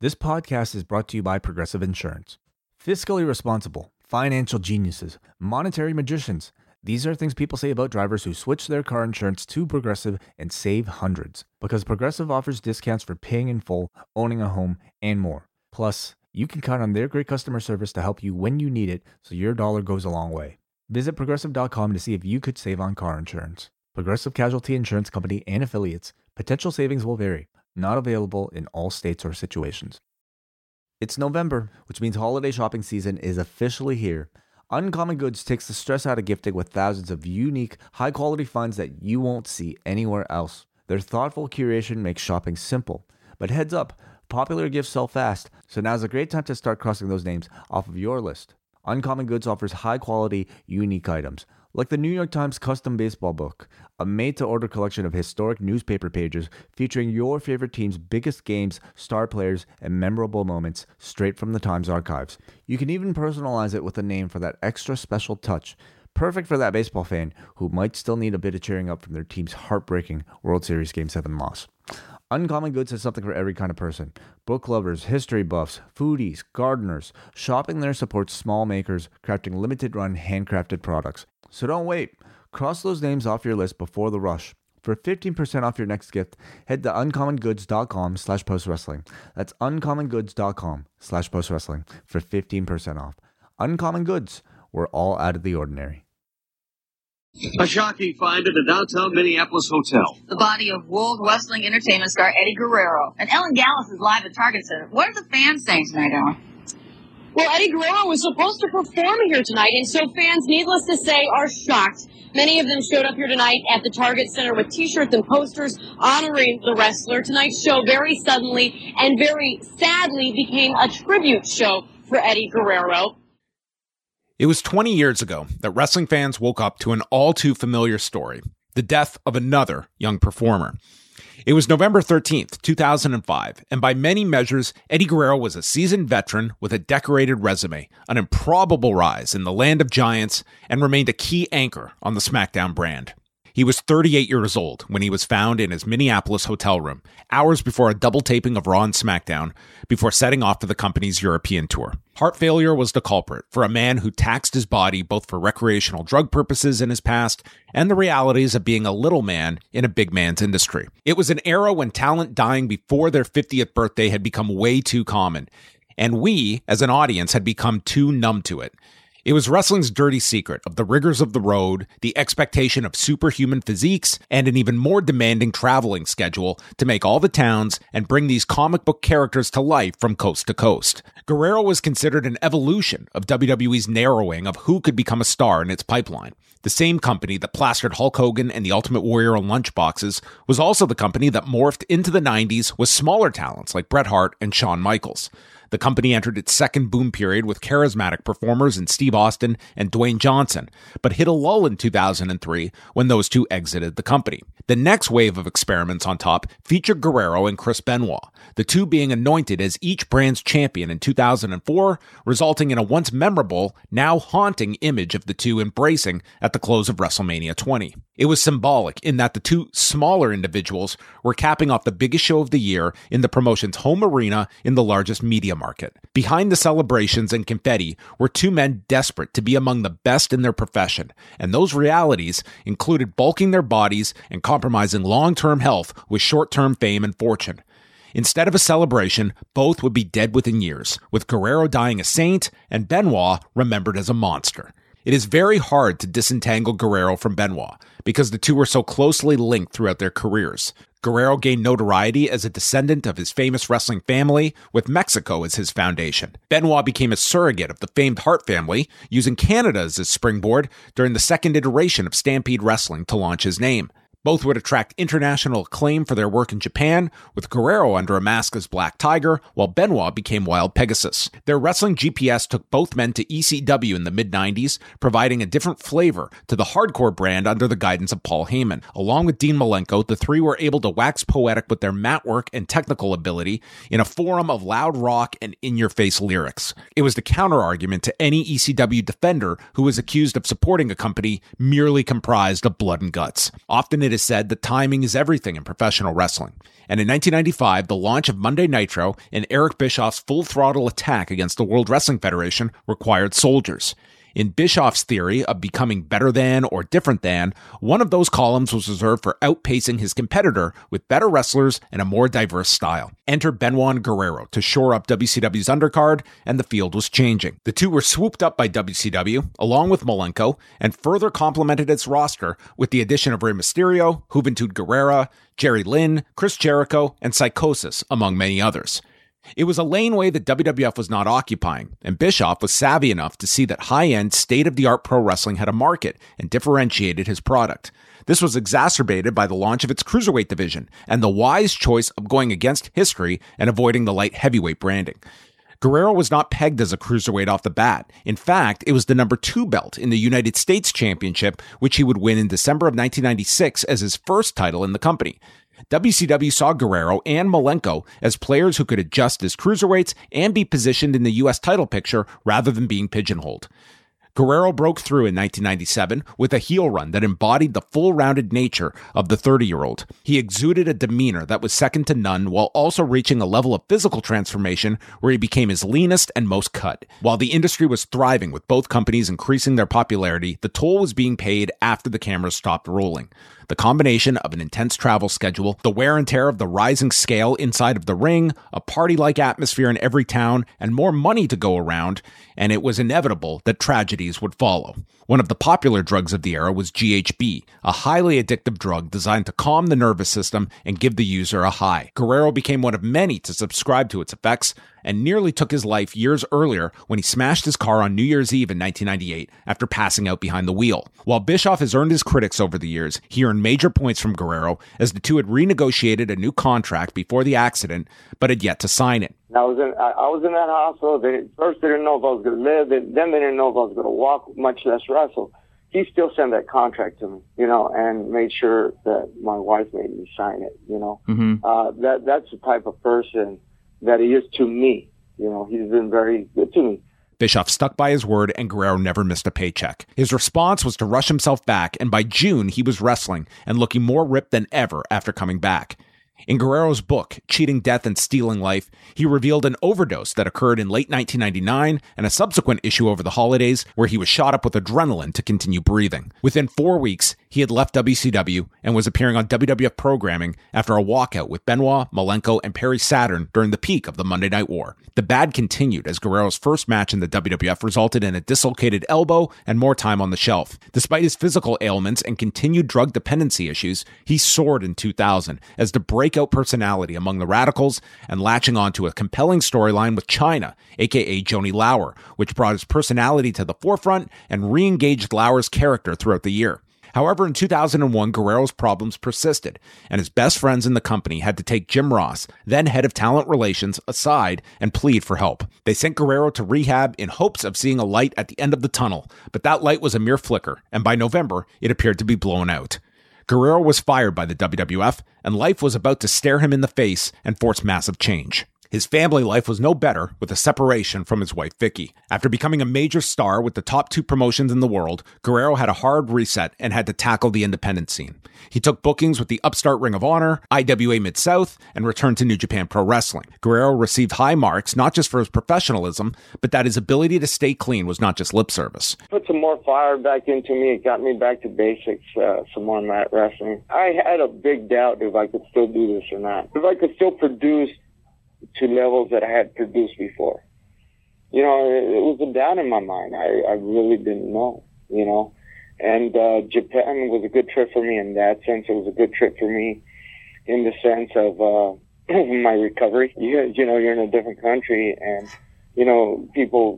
This podcast is brought to you by Progressive Insurance. Fiscally responsible, financial geniuses, monetary magicians. These are things people say about drivers who switch their car insurance to Progressive and save hundreds. Because Progressive offers discounts for paying in full, owning a home, and more. Plus, you can count on their great customer service to help you when you need it, so your dollar goes a long way. Visit Progressive.com to see if you could save on car insurance. Progressive Casualty Insurance Company and Affiliates. Potential savings will vary. Not available in all states or situations. It's November, which means holiday shopping season is officially here. Uncommon Goods takes the stress out of gifting with thousands of unique, high-quality finds that you won't see anywhere else. Their thoughtful curation makes shopping simple. But heads up, popular gifts sell fast, so now's a great time to start crossing those names off of your list. Uncommon Goods offers high-quality, unique items, like the New York Times Custom Baseball Book, a made-to-order collection of historic newspaper pages featuring your favorite team's biggest games, star players, and memorable moments straight from the Times archives. You can even personalize it with a name for that extra special touch, perfect for that baseball fan who might still need a bit of cheering up from their team's heartbreaking World Series Game 7 loss. Uncommon Goods has something for every kind of person. Book lovers, history buffs, foodies, gardeners. Shopping there supports small makers crafting limited-run handcrafted products. So don't wait. Cross those names off your list before the rush. For 15% off your next gift, head to uncommongoods.com/postwrestling. That's uncommongoods.com/postwrestling for 15% off. Uncommon Goods, we're all out of the ordinary. A shocking find at a downtown Minneapolis hotel. The body of World Wrestling Entertainment star Eddie Guerrero. And Ellen Gallis is live at Target Center. What are the fans saying tonight, Ellen? Well, Eddie Guerrero was supposed to perform here tonight, and so fans, needless to say, are shocked. Many of them showed up here tonight at the Target Center with T-shirts and posters honoring the wrestler. Tonight's show very suddenly and very sadly became a tribute show for Eddie Guerrero. It was 20 years ago that wrestling fans woke up to an all-too-familiar story, the death of another young performer. It was November 13th, 2005, and by many measures, Eddie Guerrero was a seasoned veteran with a decorated resume, an improbable rise in the land of giants, and remained a key anchor on the SmackDown brand. He was 38 years old when he was found in his Minneapolis hotel room, hours before a double taping of Raw and SmackDown, before setting off for the company's European tour. Heart failure was the culprit for a man who taxed his body both for recreational drug purposes in his past and the realities of being a little man in a big man's industry. It was an era when talent dying before their 50th birthday had become way too common, and we, as an audience, had become too numb to it. It was wrestling's dirty secret of the rigors of the road, the expectation of superhuman physiques, and an even more demanding traveling schedule to make all the towns and bring these comic book characters to life from coast to coast. Guerrero was considered an evolution of WWE's narrowing of who could become a star in its pipeline. The same company that plastered Hulk Hogan and the Ultimate Warrior on lunchboxes was also the company that morphed into the 90s with smaller talents like Bret Hart and Shawn Michaels. The company entered its second boom period with charismatic performers in Steve Austin and Dwayne Johnson, but hit a lull in 2003 when those two exited the company. The next wave of experiments on top featured Guerrero and Chris Benoit, the two being anointed as each brand's champion in 2004, resulting in a once memorable, now haunting image of the two embracing at the close of WrestleMania 20. It was symbolic in that the two smaller individuals were capping off the biggest show of the year in the promotion's home arena in the largest media market. Behind the celebrations and confetti were two men desperate to be among the best in their profession, and those realities included bulking their bodies and compromising long-term health with short-term fame and fortune. Instead of a celebration, both would be dead within years, with Guerrero dying a saint and Benoit remembered as a monster. It is very hard to disentangle Guerrero from Benoit, because the two were so closely linked throughout their careers. Guerrero gained notoriety as a descendant of his famous wrestling family, with Mexico as his foundation. Benoit became a surrogate of the famed Hart family, using Canada as his springboard during the second iteration of Stampede Wrestling to launch his name. Both would attract international acclaim for their work in Japan, with Guerrero under a mask as Black Tiger, while Benoit became Wild Pegasus. Their wrestling GPS took both men to ECW in the mid-90s, providing a different flavor to the hardcore brand under the guidance of Paul Heyman. Along with Dean Malenko, the three were able to wax poetic with their mat work and technical ability in a forum of loud rock and in-your-face lyrics. It was the counter-argument to any ECW defender who was accused of supporting a company merely comprised of blood and guts. Often it is said that timing is everything in professional wrestling. And in 1995, the launch of Monday Nitro and Eric Bischoff's full-throttle attack against the World Wrestling Federation required soldiers. In Bischoff's theory of becoming better than or different than, one of those columns was reserved for outpacing his competitor with better wrestlers and a more diverse style. Enter Benoit and Guerrero to shore up WCW's undercard, and the field was changing. The two were swooped up by WCW, along with Malenko, and further complemented its roster with the addition of Rey Mysterio, Juventud Guerrera, Jerry Lynn, Chris Jericho, and Psychosis, among many others. It was a laneway that WWF was not occupying, and Bischoff was savvy enough to see that high-end, state-of-the-art pro wrestling had a market and differentiated his product. This was exacerbated by the launch of its cruiserweight division and the wise choice of going against history and avoiding the light heavyweight branding. Guerrero was not pegged as a cruiserweight off the bat. In fact, it was the number 2 belt in the United States Championship, which he would win in December of 1996 as his first title in the company. WCW saw Guerrero and Malenko as players who could adjust as cruiserweights and be positioned in the U.S. title picture rather than being pigeonholed. Guerrero broke through in 1997 with a heel run that embodied the full-rounded nature of the 30-year-old. He exuded a demeanor that was second to none while also reaching a level of physical transformation where he became his leanest and most cut. While the industry was thriving with both companies increasing their popularity, the toll was being paid after the cameras stopped rolling. The combination of an intense travel schedule, the wear and tear of the rising scale inside of the ring, a party-like atmosphere in every town, and more money to go around, and it was inevitable that tragedies would follow. One of the popular drugs of the era was GHB, a highly addictive drug designed to calm the nervous system and give the user a high. Guerrero became one of many to subscribe to its effects and nearly took his life years earlier when he smashed his car on New Year's Eve in 1998 after passing out behind the wheel. While Bischoff has earned his critics over the years, he earned major points from Guerrero as the two had renegotiated a new contract before the accident, but had yet to sign it. I was in that hospital. First they didn't know if I was going to live. Then they didn't know if I was going to walk, much less wrestle. He still sent that contract to me, and made sure that my wife made me sign it, Mm-hmm. That's the type of person that he is to me. He's been very good to me. Bischoff stuck by his word, and Guerrero never missed a paycheck. His response was to rush himself back, and by June, he was wrestling and looking more ripped than ever after coming back. In Guerrero's book, Cheating Death and Stealing Life, he revealed an overdose that occurred in late 1999 and a subsequent issue over the holidays where he was shot up with adrenaline to continue breathing. Within 4 weeks, he had left WCW and was appearing on WWF programming after a walkout with Benoit, Malenko, and Perry Saturn during the peak of the Monday Night War. The bad continued as Guerrero's first match in the WWF resulted in a dislocated elbow and more time on the shelf. Despite his physical ailments and continued drug dependency issues, he soared in 2000 as the breakout personality among the Radicals and latching onto a compelling storyline with Chyna, aka Joni Lauer, which brought his personality to the forefront and re-engaged Lauer's character throughout the year. However, in 2001, Guerrero's problems persisted, and his best friends in the company had to take Jim Ross, then head of talent relations, aside and plead for help. They sent Guerrero to rehab in hopes of seeing a light at the end of the tunnel, but that light was a mere flicker, and by November, it appeared to be blown out. Guerrero was fired by the WWF, and life was about to stare him in the face and force massive change. His family life was no better with a separation from his wife Vicky. After becoming a major star with the top 2 promotions in the world, Guerrero had a hard reset and had to tackle the independent scene. He took bookings with the upstart Ring of Honor, IWA Mid-South, and returned to New Japan Pro Wrestling. Guerrero received high marks not just for his professionalism, but that his ability to stay clean was not just lip service. Put some more fire back into me. It got me back to basics, some more mat wrestling. I had a big doubt if I could still do this or not. If I could still produce to levels that I had produced before. It was a doubt in my mind. I really didn't know, And Japan was a good trip for me in that sense. It was a good trip for me in the sense of my recovery. You're in a different country, and, people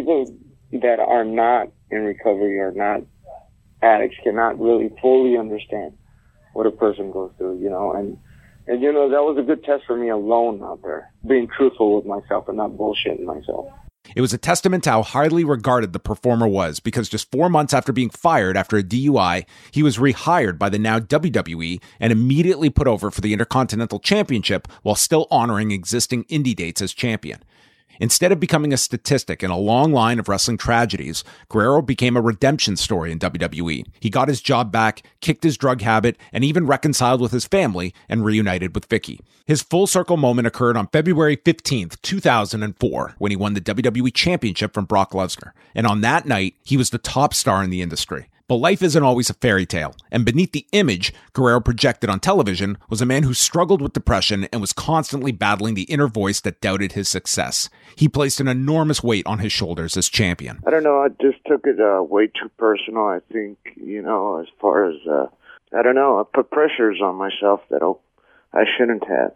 that are not in recovery or not addicts cannot really fully understand what a person goes through, And, that was a good test for me alone out there, being truthful with myself and not bullshitting myself. It was a testament to how highly regarded the performer was because just 4 months after being fired after a DUI, he was rehired by the now WWE and immediately put over for the Intercontinental Championship while still honoring existing indie dates as champion. Instead of becoming a statistic in a long line of wrestling tragedies, Guerrero became a redemption story in WWE. He got his job back, kicked his drug habit, and even reconciled with his family and reunited with Vicky. His full circle moment occurred on February 15th, 2004, when he won the WWE Championship from Brock Lesnar. And on that night, he was the top star in the industry. But life isn't always a fairy tale, and beneath the image Guerrero projected on television was a man who struggled with depression and was constantly battling the inner voice that doubted his success. He placed an enormous weight on his shoulders as champion. I don't know, I just took it way too personal, I think, as far as, I don't know, I put pressures on myself that I shouldn't have,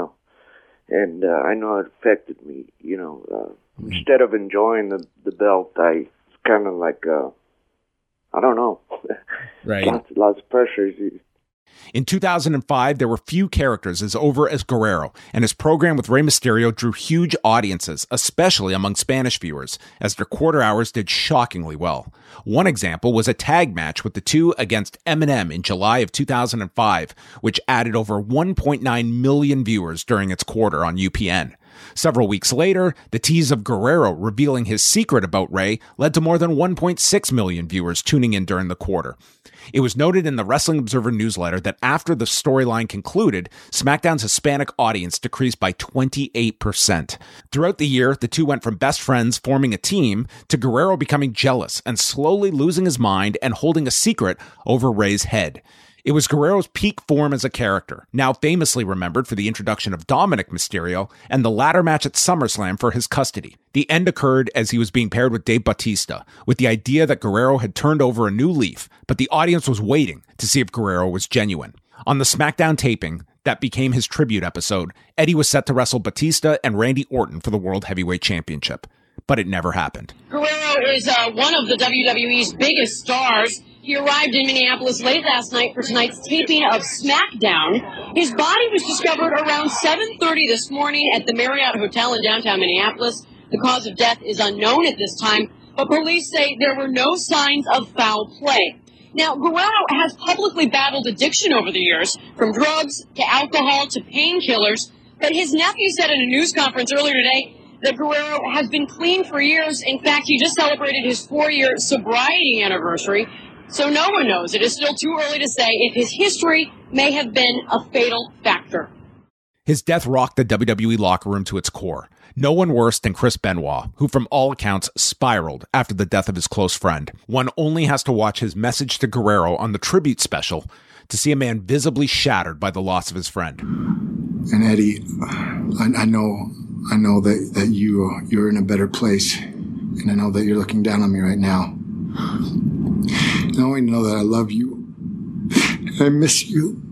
and I know it affected me, Instead of enjoying the belt, I kind of like, I don't know. Right. Lots of pressures. In 2005, there were few characters as over as Guerrero, and his program with Rey Mysterio drew huge audiences, especially among Spanish viewers, as their quarter hours did shockingly well. One example was a tag match with the two against Eminem in July of 2005, which added over 1.9 million viewers during its quarter on UPN. Several weeks later, the tease of Guerrero revealing his secret about Rey led to more than 1.6 million viewers tuning in during the quarter. It was noted in the Wrestling Observer newsletter that after the storyline concluded, SmackDown's Hispanic audience decreased by 28%. Throughout the year, the two went from best friends forming a team to Guerrero becoming jealous and slowly losing his mind and holding a secret over Rey's head. It was Guerrero's peak form as a character, now famously remembered for the introduction of Dominic Mysterio and the ladder match at SummerSlam for his custody. The end occurred as he was being paired with Dave Bautista, with the idea that Guerrero had turned over a new leaf, but the audience was waiting to see if Guerrero was genuine. On the SmackDown taping that became his tribute episode, Eddie was set to wrestle Batista and Randy Orton for the World Heavyweight Championship, but it never happened. Guerrero is one of the WWE's biggest stars. He arrived in Minneapolis late last night for tonight's taping of SmackDown. His body was discovered around 7:30 this morning at the Marriott Hotel in downtown Minneapolis. The cause of death is unknown at this time, but police say there were no signs of foul play. Now, Guerrero has publicly battled addiction over the years, from drugs to alcohol to painkillers, but his nephew said in a news conference earlier today that Guerrero has been clean for years. In fact, he just celebrated his 4-year sobriety anniversary. So no one knows. It is still too early to say if his history may have been a fatal factor. His death rocked the WWE locker room to its core. No one worse than Chris Benoit, who from all accounts spiraled after the death of his close friend. One only has to watch his message to Guerrero on the tribute special to see a man visibly shattered by the loss of his friend. And Eddie, I know that you're in a better place, and I know that you're looking down on me right now. I only know that I love you. I miss you.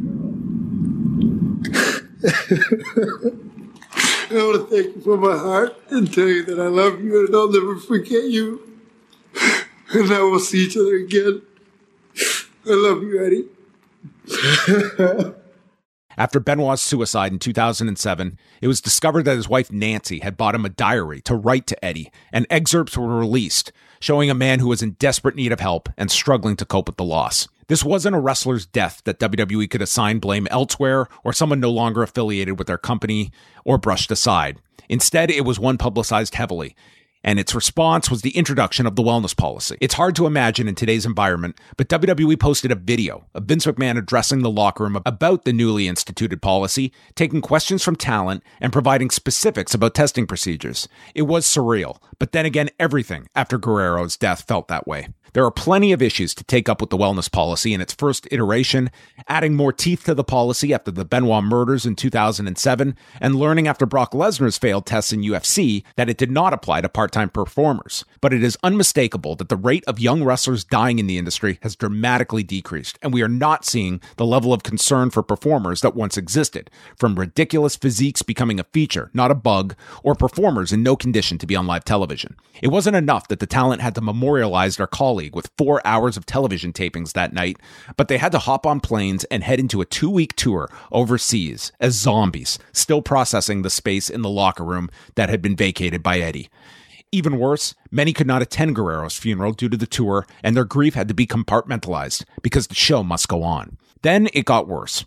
I want to thank you from my heart and tell you that I love you and I'll never forget you. And I will see each other again. I love you, Eddie. After Benoit's suicide in 2007, it was discovered that his wife Nancy had bought him a diary to write to Eddie, and excerpts were released, showing a man who was in desperate need of help and struggling to cope with the loss. This wasn't a wrestler's death that WWE could assign blame elsewhere or someone no longer affiliated with their company or brushed aside. Instead, it was one publicized heavily, and its response was the introduction of the wellness policy. It's hard to imagine in today's environment, but WWE posted a video of Vince McMahon addressing the locker room about the newly instituted policy, taking questions from talent, and providing specifics about testing procedures. It was surreal, but then again, everything after Guerrero's death felt that way. There are plenty of issues to take up with the wellness policy in its first iteration, adding more teeth to the policy after the Benoit murders in 2007, and learning after Brock Lesnar's failed tests in UFC that it did not apply to part-time performers. But it is unmistakable that the rate of young wrestlers dying in the industry has dramatically decreased, and we are not seeing the level of concern for performers that once existed, from ridiculous physiques becoming a feature, not a bug, or performers in no condition to be on live television. It wasn't enough that the talent had to memorialize their colleague with 4 hours of television tapings that night, but they had to hop on planes and head into a 2-week tour overseas as zombies, still processing the space in the locker room that had been vacated by Eddie. Even worse, many could not attend Guerrero's funeral due to the tour, and their grief had to be compartmentalized because the show must go on. Then it got worse.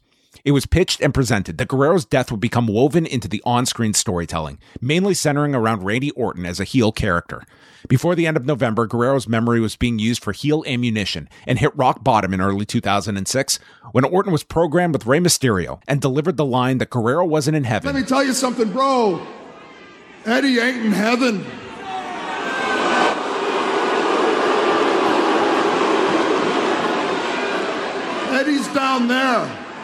It was pitched and presented that Guerrero's death would become woven into the on-screen storytelling, mainly centering around Randy Orton as a heel character. Before the end of November, Guerrero's memory was being used for heel ammunition and hit rock bottom in early 2006 when Orton was programmed with Rey Mysterio and delivered the line that Guerrero wasn't in heaven. Let me tell you something, bro. Eddie ain't in heaven. Eddie's down there.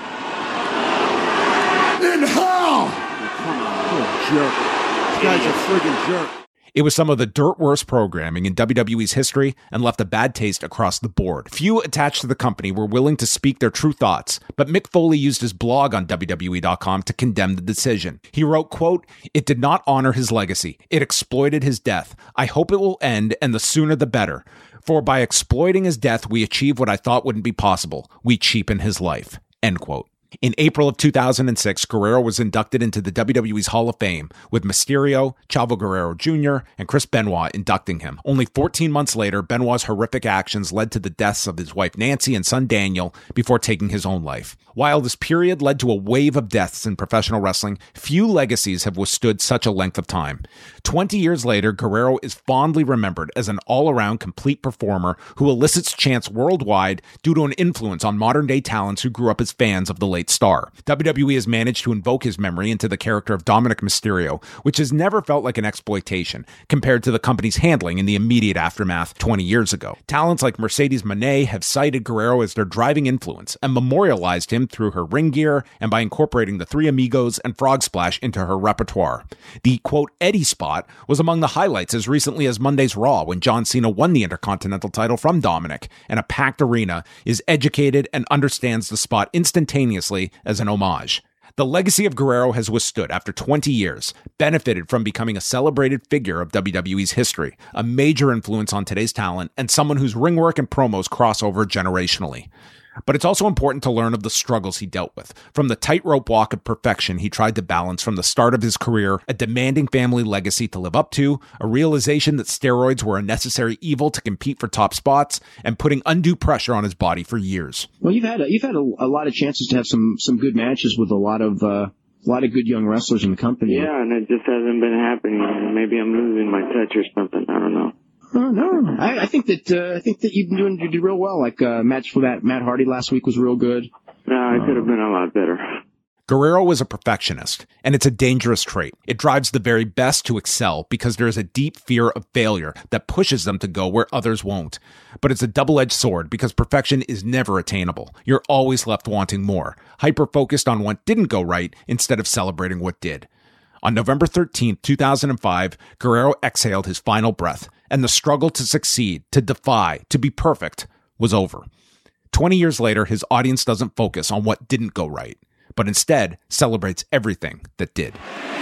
In hell! Come on, you're a jerk. This guy's a friggin' jerk. It was some of the dirt worst programming in WWE's history and left a bad taste across the board. Few attached to the company were willing to speak their true thoughts, but Mick Foley used his blog on WWE.com to condemn the decision. He wrote, quote, "It did not honor his legacy. It exploited his death. I hope it will end, and the sooner the better. For by exploiting his death, we achieve what I thought wouldn't be possible. We cheapen his life." End quote. In April of 2006, Guerrero was inducted into the WWE's Hall of Fame, with Mysterio, Chavo Guerrero Jr., and Chris Benoit inducting him. Only 14 months later, Benoit's horrific actions led to the deaths of his wife Nancy and son Daniel before taking his own life. While this period led to a wave of deaths in professional wrestling, few legacies have withstood such a length of time. 20 years later, Guerrero is fondly remembered as an all-around complete performer who elicits chants worldwide due to an influence on modern-day talents who grew up as fans of the late star. WWE has managed to invoke his memory into the character of Dominic Mysterio, which has never felt like an exploitation compared to the company's handling in the immediate aftermath 20 years ago. Talents like Mercedes Moné have cited Guerrero as their driving influence and memorialized him through her ring gear and by incorporating the Three Amigos and Frog Splash into her repertoire. The, quote, Eddie spot was among the highlights as recently as Monday's Raw when John Cena won the Intercontinental title from Dominic, and a packed arena is educated and understands the spot instantaneously as an homage. The legacy of Guerrero has withstood after 20 years, benefited from becoming a celebrated figure of WWE's history, a major influence on today's talent, and someone whose ring work and promos cross over generationally. But it's also important to learn of the struggles he dealt with. From the tightrope walk of perfection he tried to balance from the start of his career, a demanding family legacy to live up to, a realization that steroids were a necessary evil to compete for top spots, and putting undue pressure on his body for years. Well, you've had a lot of chances to have some good matches with a lot of good young wrestlers in the company. Yeah, and it just hasn't been happening. Maybe I'm losing my touch or something. I don't know. No, I think that you've been doing real well. Like match for that Matt Hardy last week was real good. No, it could have been a lot better. Guerrero was a perfectionist, and it's a dangerous trait. It drives the very best to excel because there is a deep fear of failure that pushes them to go where others won't. But it's a double-edged sword because perfection is never attainable. You're always left wanting more, hyper-focused on what didn't go right instead of celebrating what did. On November 13, 2005, Guerrero exhaled his final breath, and the struggle to succeed, to defy, to be perfect was over. 20 years later, his audience doesn't focus on what didn't go right, but instead celebrates everything that did.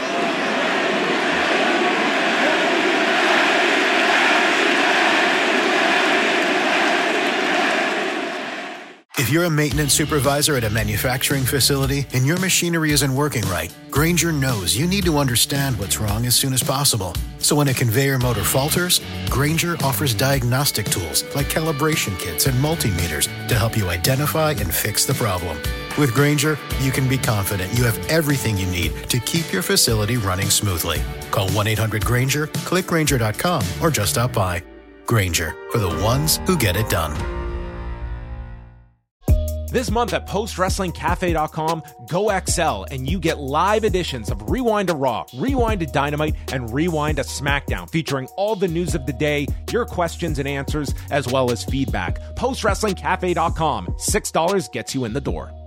If you're a maintenance supervisor at a manufacturing facility and your machinery isn't working right, Grainger knows you need to understand what's wrong as soon as possible. So when a conveyor motor falters, Grainger offers diagnostic tools like calibration kits and multimeters to help you identify and fix the problem. With Grainger, you can be confident you have everything you need to keep your facility running smoothly. Call 1-800-GRAINGER, click Grainger.com, or just stop by. Grainger, for the ones who get it done. This month at PostWrestlingCafe.com, go XL and you get live editions of Rewind to Raw, Rewind to Dynamite, and Rewind to SmackDown, featuring all the news of the day, your questions and answers, as well as feedback. PostWrestlingCafe.com, $6 gets you in the door.